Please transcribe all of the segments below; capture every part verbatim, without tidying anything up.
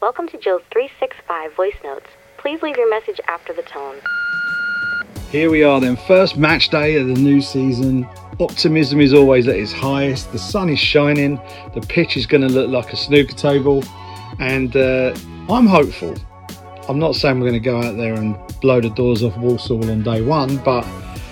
Welcome to Jill's three six five voice notes. Please leave your message after the tone. Here we are then, first match day of the new season. Optimism is always at its highest. The sun is shining. The pitch is going to look like a snooker table. And uh, I'm hopeful. I'm not saying we're going to go out there and blow the doors off Walsall on day one, but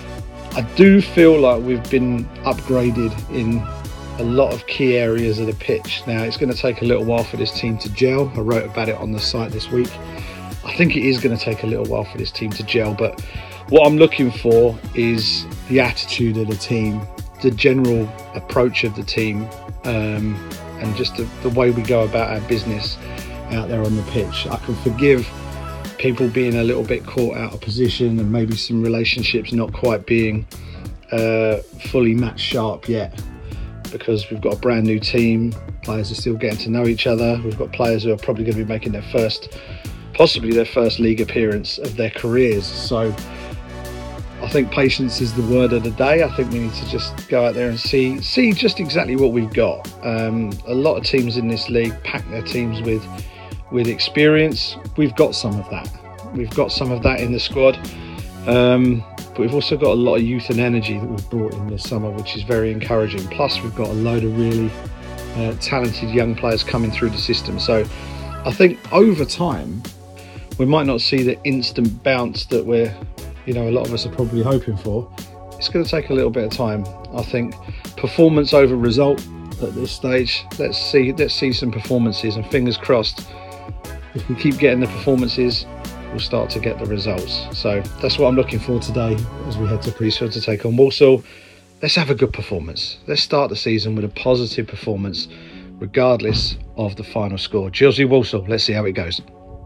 I do feel like we've been upgraded in a lot of key areas of the pitch. Now, it's going to take a little while for this team to gel. I wrote about it on the site this week. I think it is going to take a little while for this team to gel, but what I'm looking for is the attitude of the team, the general approach of the team, um, and just the, the way we go about our business out there on the pitch. I can forgive people being a little bit caught out of position and maybe some relationships not quite being uh, fully match sharp yet, because we've got a brand new team. Players are still getting to know each other. We've got players who are probably going to be making their first, possibly their first league appearance of their careers. So I think patience is the word of the day. I think we need to just go out there and see see just exactly what we've got. Um, a lot of teams in this league pack their teams with with experience. We've got some of that. We've got some of that in the squad. Um, but we've also got a lot of youth and energy that we've brought in this summer, which is very encouraging. Plus, we've got a load of really uh, talented young players coming through the system. So I think over time, we might not see the instant bounce that we're, you know, a lot of us are probably hoping for. It's going to take a little bit of time. I think performance over result at this stage. Let's see, let's see some performances, and fingers crossed, if we keep getting the performances, we'll start to get the results. So that's what I'm looking for today as we head to Priestfield to take on Walsall. Let's have a good performance. Let's start the season with a positive performance, regardless of the final score. Chelsea Walsall, let's see how it goes.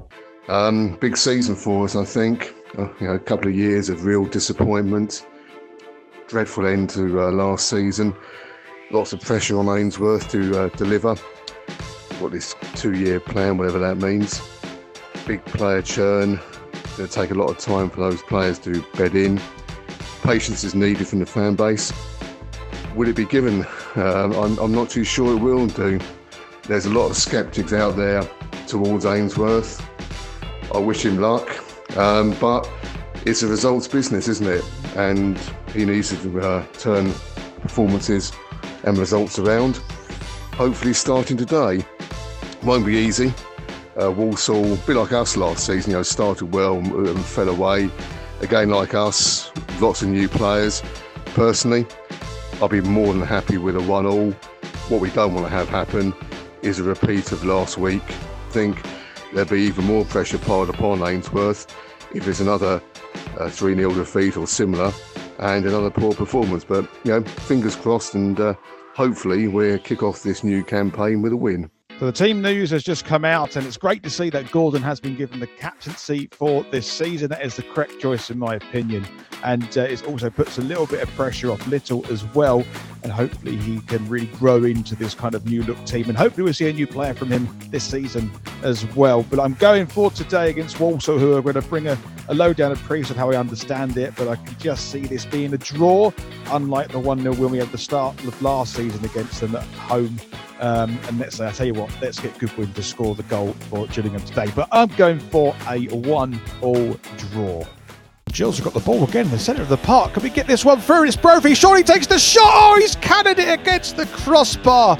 Um, big season for us, I think. Uh, you know, a couple of years of real disappointment. Dreadful end to uh, last season. Lots of pressure on Ainsworth to uh, deliver what this two-year plan, whatever that means. Big player churn. It's going to take a lot of time for those players to bed in. Patience is needed from the fan base. Will it be given? Um, I'm, I'm not too sure it will do. There's a lot of sceptics out there towards Ainsworth. I wish him luck, um, but it's a results business, isn't it? And he needs to uh, turn performances and results around. Hopefully starting today. Won't be easy. Uh, Walsall, a bit like us last season, you know, started well and fell away. Again, like us, lots of new players. Personally, I'll be more than happy with a one-all. What we don't want to have happen is a repeat of last week. I think there'll be even more pressure piled upon Ainsworth if there's another uh, three nil defeat or similar and another poor performance. But, you know, fingers crossed, and uh, hopefully we'll kick off this new campaign with a win. So the team news has just come out, and it's great to see that Gordon has been given the captaincy for this season. That is the correct choice, in my opinion. And uh, it also puts a little bit of pressure off Little as well. And hopefully he can really grow into this kind of new look team. And hopefully we'll see a new player from him this season as well. But I'm going for today against Walsall, who are going to bring a, a lowdown of Priest of how I understand it. But I can just see this being a draw, unlike the one nil win we had at the start of last season against them at home. Um, and let's say, I tell you what, let's get Goodwin to score the goal for Gillingham today. But I'm going for a one-all draw. Gills have got the ball again in the centre of the park. Can we get this one through? It's Brophy. Surely takes the shot. Oh, he's cannoned it against the crossbar.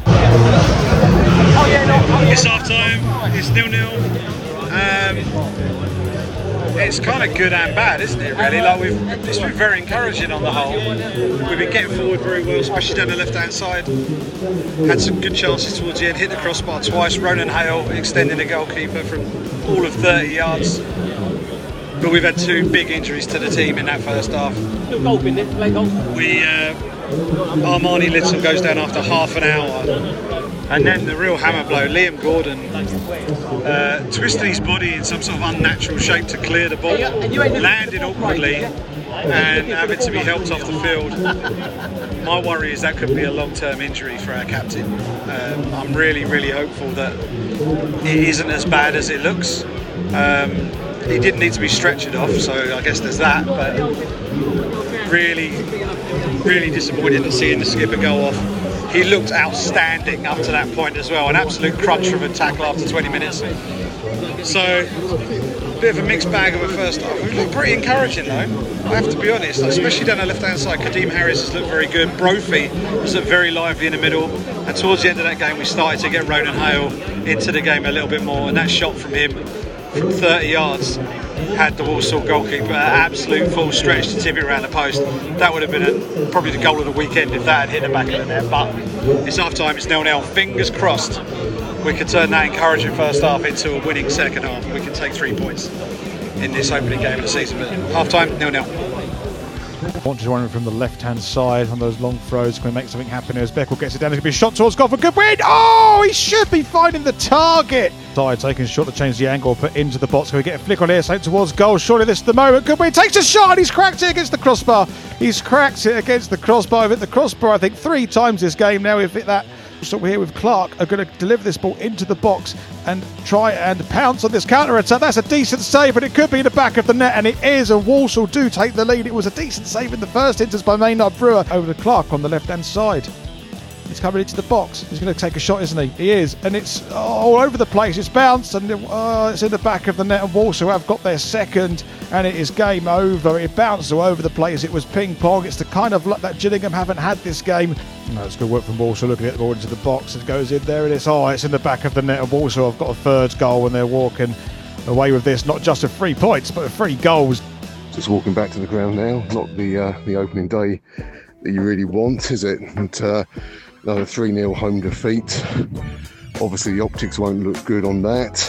It's half time. It's nil nil. Um, it's kind of good and bad, isn't it? Really, like we've it's been very encouraging on the whole. We've been getting forward very well, especially down the left-hand side. Had some good chances towards the end. Hit the crossbar twice. Ronan Hale extending the goalkeeper from all of thirty yards. But we've had two big injuries to the team in that first half. We uh, Armani Little goes down after half an hour. And then the real hammer blow, Liam Gordon uh, twisting his body in some sort of unnatural shape to clear the ball, landed awkwardly and having to be helped off the field. My worry is that could be a long-term injury for our captain. Um, I'm really, really hopeful that it isn't as bad as it looks. Um, he didn't need to be stretchered off, so I guess there's that, but really, really disappointed at seeing the skipper go off. he looked outstanding up to that point as well. An absolute crunch from a tackle after twenty minutes. So, a bit of a mixed bag of a first half. We looked pretty encouraging though, I have to be honest, especially down the left-hand side. Kadeem Harris has looked very good. Brophy has looked very lively in the middle. And towards the end of that game, we started to get Ronan Hale into the game a little bit more. And that shot from him from thirty yards had the Walsall goalkeeper at absolute full stretch to tip it around the post. That would have been a, probably the goal of the weekend if that had hit the back of the net. But it's half time, it's nil nil. Fingers crossed we could turn that encouraging first half into a winning second half. We can take three points in this opening game of the season. But half time, nil nil. Launches one from the left-hand side on those long throws. Can we make something happen here as Beckel gets it down? It's going to be a shot towards goal for good win. Oh, he should be finding the target. Side taking a shot to change the angle, put into the box. Can we get a flick on here, sent towards goal? Surely this is the moment. Goodwin takes a shot and he's cracked it against the crossbar. He's cracked it against the crossbar. We've hit the crossbar, I think, three times this game now. We've hit that. So we're here with Clark, are going to deliver this ball into the box and try and pounce on this counter attack. That's a decent save, but it could be in the back of the net, and it is. And Walsall do take the lead. It was a decent save in the first instance by Maynard Brewer over to Clark on the left-hand side. He's coming into the box. He's going to take a shot, isn't he? He is, and it's all over the place. It's bounced, and uh, it's in the back of the net. And Walsall have got their second, and it is game over. It bounced all over the place. It was ping pong. It's the kind of luck that Gillingham haven't had this game. No, it's good work from Walsall. Looking at the ball into the box, it goes in there. It is. Oh, it's in the back of the net. And Walsall have got a third goal, and they're walking away with this. Not just with three points, but with three goals. Just walking back to the ground now. Not the uh, the opening day that you really want, is it? And uh, another three nil home defeat. Obviously the optics won't look good on that.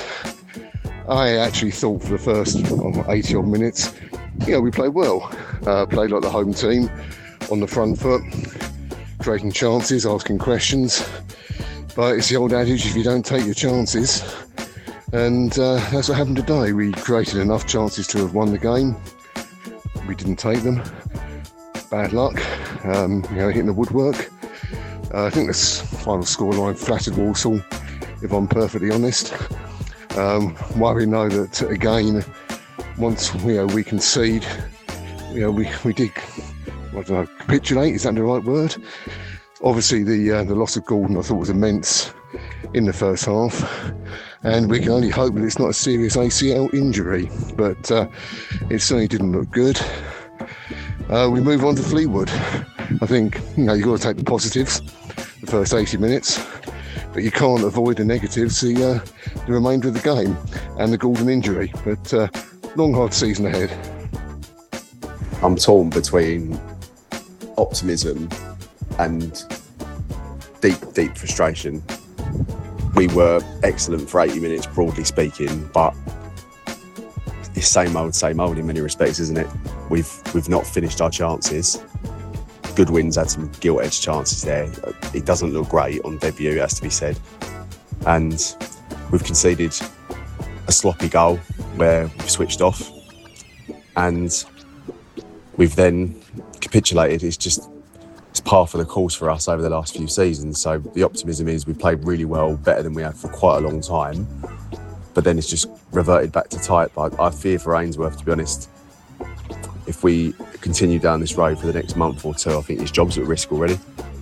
I actually thought for the first eighty odd minutes, you know, we played well. Uh, played like the home team, on the front foot, creating chances, asking questions. But it's the old adage, if you don't take your chances. And uh, that's what happened today. We created enough chances to have won the game. We didn't take them. Bad luck, um, you know, hitting the woodwork. Uh, I think this final scoreline flattered Walsall, if I'm perfectly honest. Um, while we know that, again, once you know, we concede, you know, we, we did, I don't know, capitulate, is that the right word? Obviously, the uh, the loss of Gordon I thought was immense in the first half, and we can only hope that it's not a serious A C L injury, but uh, it certainly didn't look good. Uh, we move on to Fleetwood. I think, you know, you've got to take the positives, the first eighty minutes, but you can't avoid the negatives, the, uh, the remainder of the game and the Gordon injury. But uh, long, hard season ahead. I'm torn between optimism and deep, deep frustration. We were excellent for eighty minutes, broadly speaking, but it's same old, same old in many respects, isn't it? We've we've not finished our chances. Goodwin's had some gilt-edged chances there. It doesn't look great on debut, it has to be said. And we've conceded a sloppy goal where we've switched off. And we've then capitulated. It's just it's par for the course for us over the last few seasons. So the optimism is we played really well, better than we have for quite a long time. But then it's just reverted back to type. I, I fear for Ainsworth, to be honest. If we continue down this road for the next month or two, I think his job's at risk already.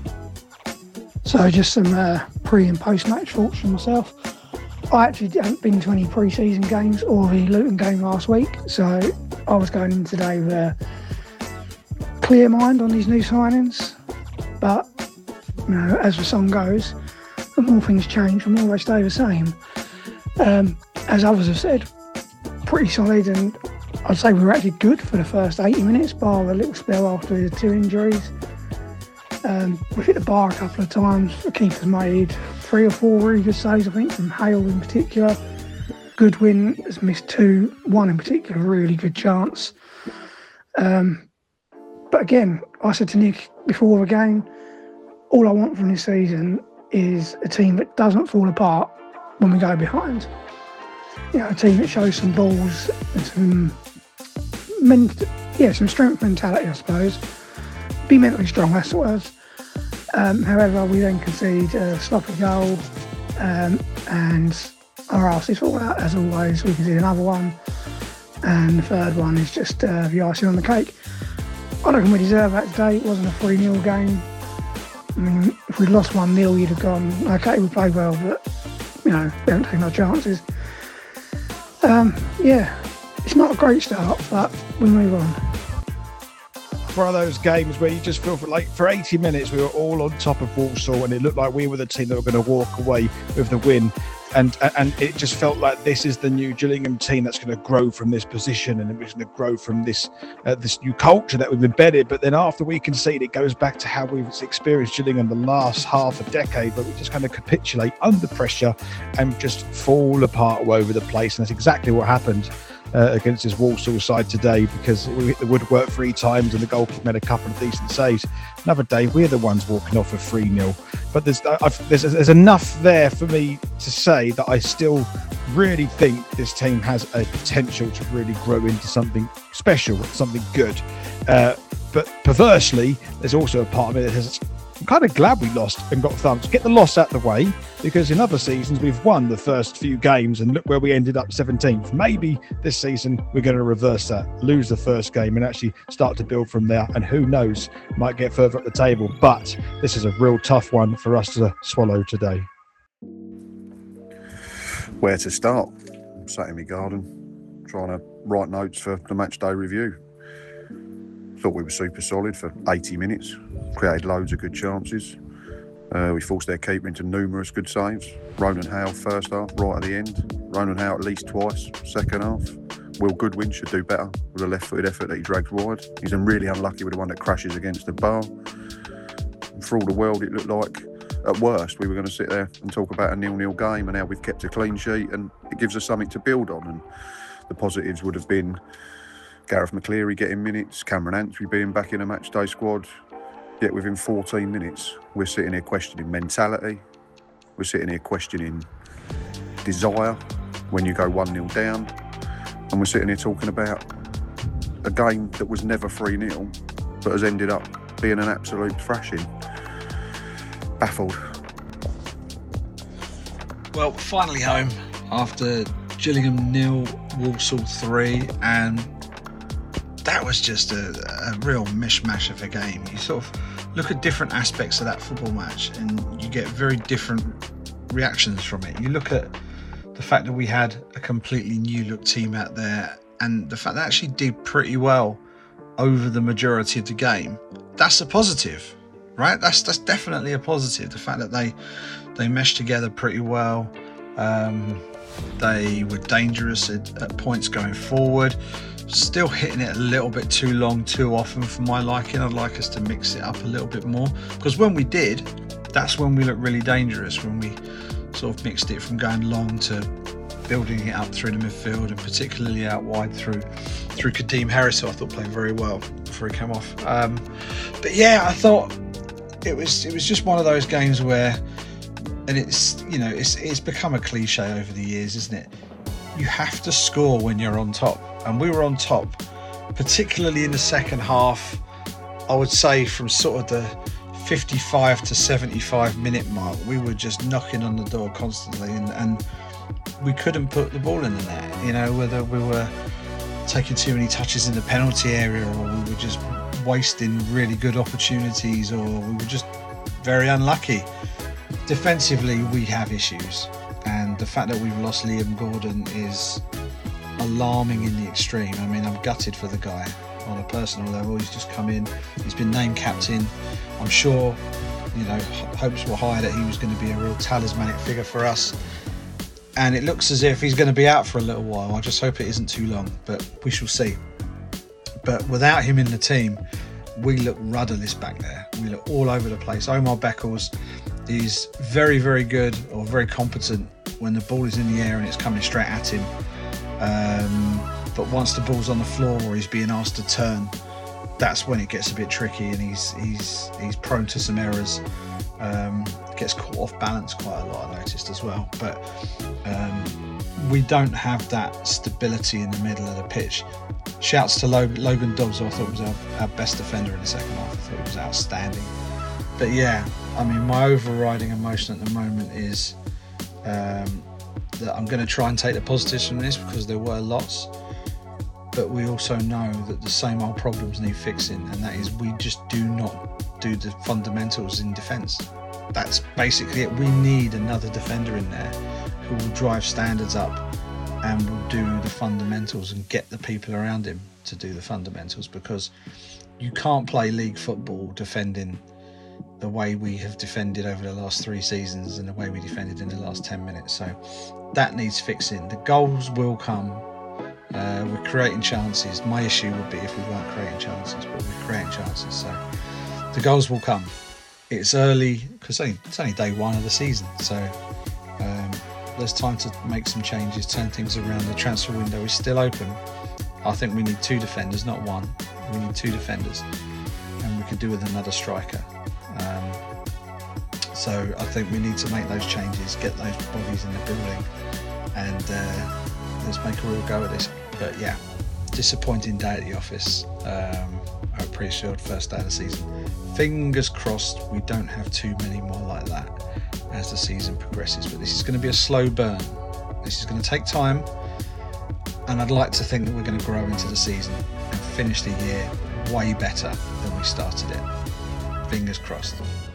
So just some uh, pre and post match thoughts from myself. I actually haven't been to any pre-season games or the Luton game last week, so I was going in today with a clear mind on these new signings. But you know, as the song goes, the more things change, the more they stay the same. Um, as others have said, pretty solid, and I'd say we were actually good for the first eighty minutes, bar a little spell after the two injuries. Um, we've hit the bar a couple of times. The keeper's made three or four really good saves, I think, from Hale in particular. Goodwin has missed two, one in particular, really good chance. Um, but again, I said to Nick before the game, all I want from this season is a team that doesn't fall apart when we go behind. You know, a team that shows some balls and some, men- yeah, some strength mentality, I suppose. Be mentally strong, that's the word. Um, however, we then concede a sloppy goal, um, and our arses fall out as always. We concede another one, and the third one is just uh, the icing on the cake. I don't think we deserve that today. It wasn't a three nil game. I mean, if we'd lost one nil, you'd have gone, okay, we played well, but, you know, we haven't taken our chances. Um, yeah, it's not a great start, but we move on. One of those games where you just feel for like for eighty minutes we were all on top of Walsall and it looked like we were the team that were going to walk away with the win, and and it just felt like this is the new Gillingham team that's going to grow from this position and it's going to grow from this uh, this new culture that we've embedded. But then after we concede, it goes back to how we've experienced Gillingham the last half a decade, where we just kind of capitulate under pressure and just fall apart all over the place. And that's exactly what happened Uh, against this Walsall side today, because we hit the woodwork three times and the goalkeeper made a couple of decent saves. Another day, we're the ones walking off a three nil. But there's, I've, there's there's enough there for me to say that I still really think this team has a potential to really grow into something special, something good. Uh, but perversely, there's also a part of it that says, I'm kind of glad we lost and got thumped. Get the loss out the way, because in other seasons we've won the first few games and look where we ended up seventeenth. Maybe this season we're going to reverse that, lose the first game and actually start to build from there. And who knows, might get further up the table. But this is a real tough one for us to swallow today. Where to start? I'm sat in my garden trying to write notes for the match day review. Thought we were super solid for eighty minutes. Created loads of good chances. Uh, we forced their keeper into numerous good saves. Ronan Hale first half, right at the end. Ronan Hale at least twice, second half. Will Goodwin should do better with a left-footed effort that he dragged wide. He's really unlucky with the one that crashes against the bar. And for all the world, it looked like, at worst, we were going to sit there and talk about a nil-nil game and how we've kept a clean sheet, and it gives us something to build on. And the positives would have been Gareth McCleary getting minutes, Cameron Antwi being back in a matchday squad. Yet within fourteen minutes, we're sitting here questioning mentality. We're sitting here questioning desire when you go one nil down. And we're sitting here talking about a game that was never three nil, but has ended up being an absolute thrashing. Baffled. Well, finally home after Gillingham nil, Walsall three, and that was just a, a real mishmash of a game. You sort of look at different aspects of that football match and you get very different reactions from it. You look at the fact that we had a completely new look team out there and the fact that actually did pretty well over the majority of the game. That's a positive, right? That's that's definitely a positive. The fact that they they meshed together pretty well. Um, they were dangerous at, at points going forward. Still hitting it a little bit too long, too often for my liking. I'd like us to mix it up a little bit more, because when we did, that's when we looked really dangerous, when we sort of mixed it from going long to building it up through the midfield, and particularly out wide through through Kadeem Harris, who I thought played very well before he came off. Um, but yeah, I thought it was it was just one of those games where, and it's you know it's it's become a cliche over the years, isn't it? You have to score when you're on top. And we were on top, particularly in the second half. I would say from sort of the fifty-five to seventy-five minute mark, we were just knocking on the door constantly, and, and we couldn't put the ball in the net. You know, whether we were taking too many touches in the penalty area, or we were just wasting really good opportunities, or we were just very unlucky. Defensively, we have issues, and the fact that we've lost Liam Gordon is alarming in the extreme. I mean, I'm gutted for the guy on a personal level. He's just come in, he's been named captain. I'm sure, you know, hopes were high that he was going to be a real talismanic figure for us, and it looks as if he's going to be out for a little while. I just hope it isn't too long, but we shall see. But without him in the team, we look rudderless back there. We look all over the place. Omar Beckles is very, very good, or very competent when the ball is in the air and it's coming straight at him. Um, but once the ball's on the floor or he's being asked to turn, that's when it gets a bit tricky, and he's he's he's prone to some errors. Um, gets caught off balance quite a lot, I noticed as well. But um, we don't have that stability in the middle of the pitch. Shouts to Logan Dobbs, who I thought was our, our best defender in the second half. I thought he was outstanding. But yeah, I mean, my overriding emotion at the moment is um, that I'm going to try and take the positives from this, because there were lots, but we also know that the same old problems need fixing, and that is we just do not do the fundamentals in defence. that's basically it. We need another defender in there who will drive standards up and will do the fundamentals and get the people around him to do the fundamentals, because you can't play league football defending the way we have defended over the last three seasons and the way we defended in the last ten minutes. So that needs fixing. The goals will come. Uh, we're creating chances. My issue would be if we weren't creating chances, but we're creating chances. So the goals will come. It's early, because it's only day one of the season. So um, there's time to make some changes, turn things around. The transfer window is still open. I think we need two defenders, not one. We need two defenders, and we could do with another striker. Um, so I think we need to make those changes, get those bodies in the building, and uh, let's make a real go at this. But yeah, disappointing day at the office. Um, I'm pretty sure first day of the season. Fingers crossed we don't have too many more like that as the season progresses. But this is going to be a slow burn. This is going to take time, and I'd like to think that we're going to grow into the season and finish the year way better than we started it. Fingers crossed.